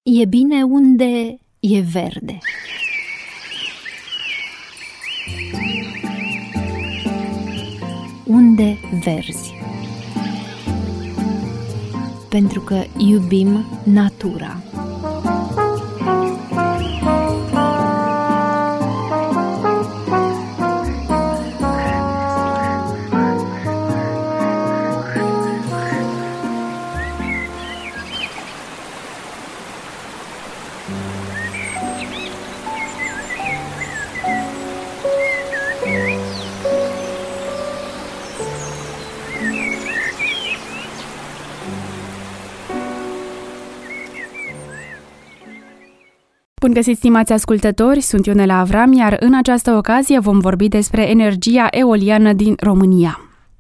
E bine unde e verde. Unde verzi. Pentru că iubim natura. Bun găsit, stimați ascultători, sunt Ionela Avram, iar în această ocazie vom vorbi despre energia eoliană din România.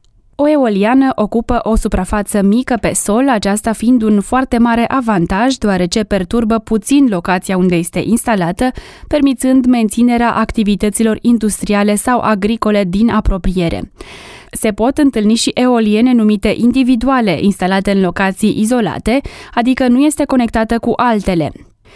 O eoliană ocupă o suprafață mică pe sol, aceasta fiind un foarte mare avantaj, deoarece perturbă puțin locația unde este instalată, permițând menținerea activităților industriale sau agricole din apropiere. Se pot întâlni și eoliene numite individuale, instalate în locații izolate, adică nu este conectată cu altele.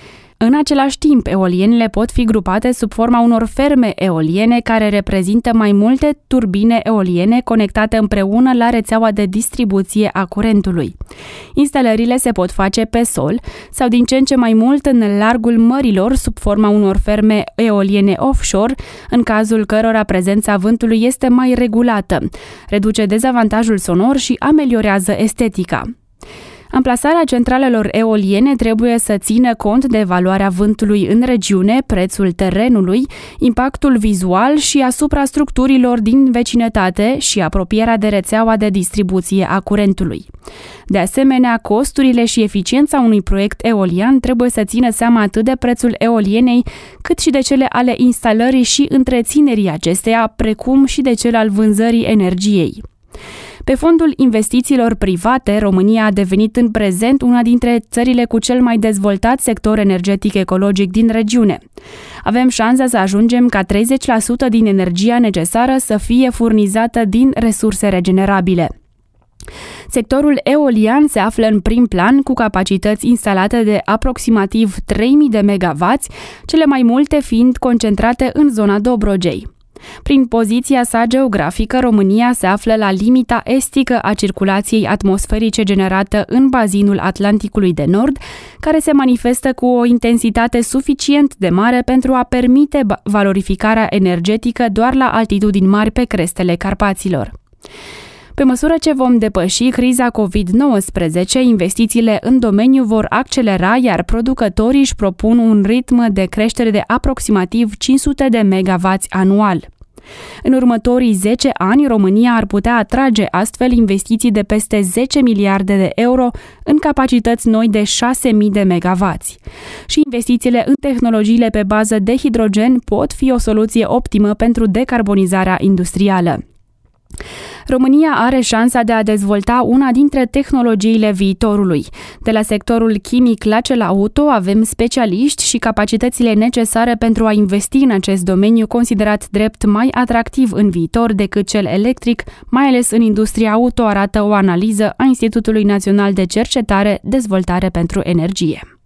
În același timp, eolienele pot fi grupate sub forma unor ferme eoliene care reprezintă mai multe turbine eoliene conectate împreună la rețeaua de distribuție a curentului. Instalările se pot face pe sol sau din ce în ce mai mult în largul mărilor sub forma unor ferme eoliene offshore, în cazul cărora prezența vântului este mai regulată, reduce dezavantajul sonor și ameliorează estetica. Amplasarea centralelor eoliene trebuie să țină cont de valoarea vântului în regiune, prețul terenului, impactul vizual și asupra structurilor din vecinătate și apropierea de rețeaua de distribuție a curentului. De asemenea, costurile și eficiența unui proiect eolian trebuie să țină seama atât de prețul eolienei, cât și de cele ale instalării și întreținerii acesteia, precum și de cel al vânzării energiei. Pe fondul investițiilor private, România a devenit în prezent una dintre țările cu cel mai dezvoltat sector energetic ecologic din regiune. Avem șansa să ajungem ca 30% din energia necesară să fie furnizată din resurse regenerabile. Sectorul eolian se află în prim plan cu capacități instalate de aproximativ 3000 de megawatts, cele mai multe fiind concentrate în zona Dobrogei. Prin poziția sa geografică, România se află la limita estică a circulației atmosferice generată în bazinul Atlanticului de Nord, care se manifestă cu o intensitate suficient de mare pentru a permite valorificarea energetică doar la altitudini mari pe crestele Carpaților. Pe măsură ce vom depăși criza COVID-19, investițiile în domeniu vor accelera, iar producătorii își propun un ritm de creștere de aproximativ 500 de megawatts anual. În următorii 10 ani, România ar putea atrage astfel investiții de peste 10 miliarde de euro în capacități noi de 6.000 de megawatts. Și investițiile în tehnologiile pe bază de hidrogen pot fi o soluție optimă pentru decarbonizarea industrială. România are șansa de a dezvolta una dintre tehnologiile viitorului. De la sectorul chimic la cel auto avem specialiști și capacitățile necesare pentru a investi în acest domeniu considerat drept mai atractiv în viitor decât cel electric, mai ales în industria auto, arată o analiză a Institutului Național de Cercetare, Dezvoltare pentru Energie.